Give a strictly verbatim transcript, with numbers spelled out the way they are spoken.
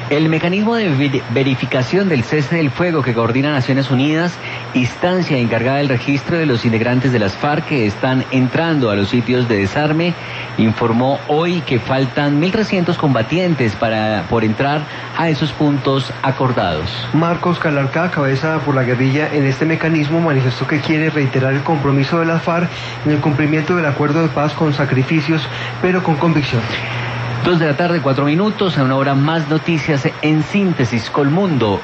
El mecanismo de ver- verificación del cese del fuego que coordina Naciones Unidas, instancia encargada del registro de los integrantes de las FARC que están entrando a los sitios de desarme, informó hoy que faltan mil trescientos combatientes para por entrar a esos puntos acordados. Marcos Calarca, cabeza por la guerrilla en este mecanismo, manifestó que quiere reiterar el compromiso de las FARC en el cumplimiento del acuerdo de paz con sacrificios, pero con convicción. Dos de la tarde, cuatro minutos, a una hora más noticias en Síntesis Colmundo.